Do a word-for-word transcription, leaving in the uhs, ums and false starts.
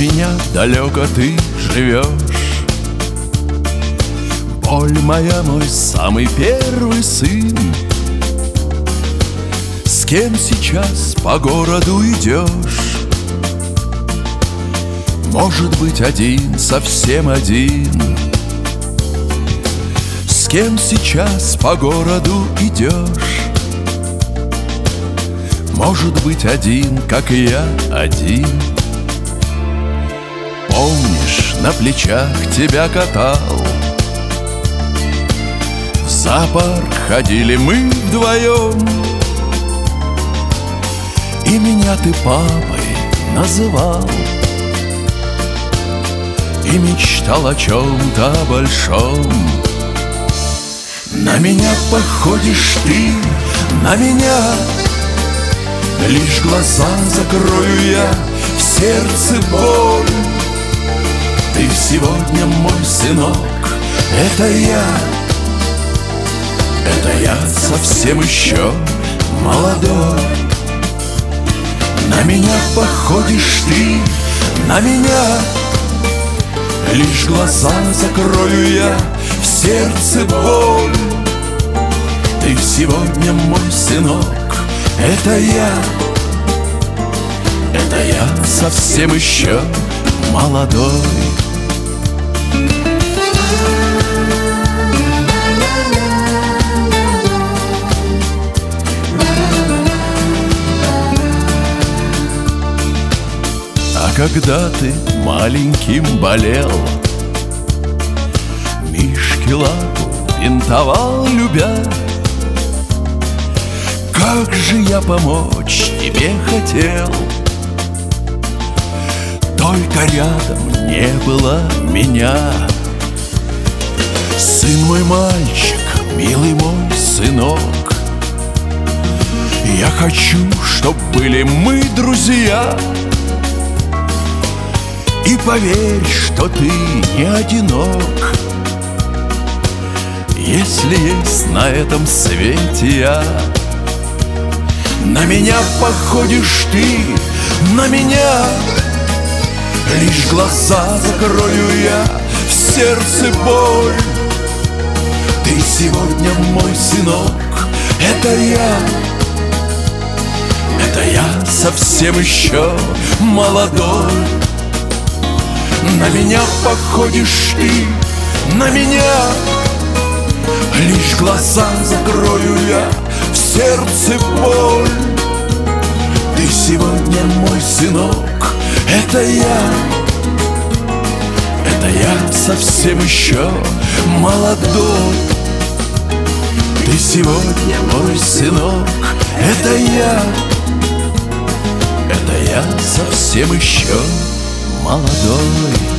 меня далеко ты живешь. Боль моя, мой самый первый сын. С кем сейчас по городу идешь? Может быть, один, совсем один. С кем сейчас по городу идешь? Может быть, один, как и я, один. Помнишь, на плечах тебя катал? В зоопарк ходили мы вдвоем, и меня ты папой называл, и мечтал о чем-то большом. На меня походишь ты, на меня. Лишь глаза закрою я, в сердце боль. Ты сегодня мой сынок, это я. Это я совсем еще молодой. На меня походишь ты, на меня. Лишь глаза закрою я, в сердце боль. Ты сегодня мой сынок, это я. Это я совсем еще молодой. А когда ты маленьким болел, Мишке лапу бинтовал, любя, как же я помочь тебе хотел, только рядом не было меня. Сын мой, мальчик, милый мой сынок, я хочу, чтоб были мы друзья. И поверь, что ты не одинок, если есть на этом свете я. На меня походишь ты, на меня. Лишь глаза закрою я, в сердце боль. Ты сегодня мой сынок, это я. Это я совсем еще молодой. На меня походишь ты, на меня. Лишь глаза закрою я, в сердце боль. Ты сегодня мой сынок, это я. Это я совсем еще молодой. Ты сегодня мой сынок, это я. Это я совсем еще молодой.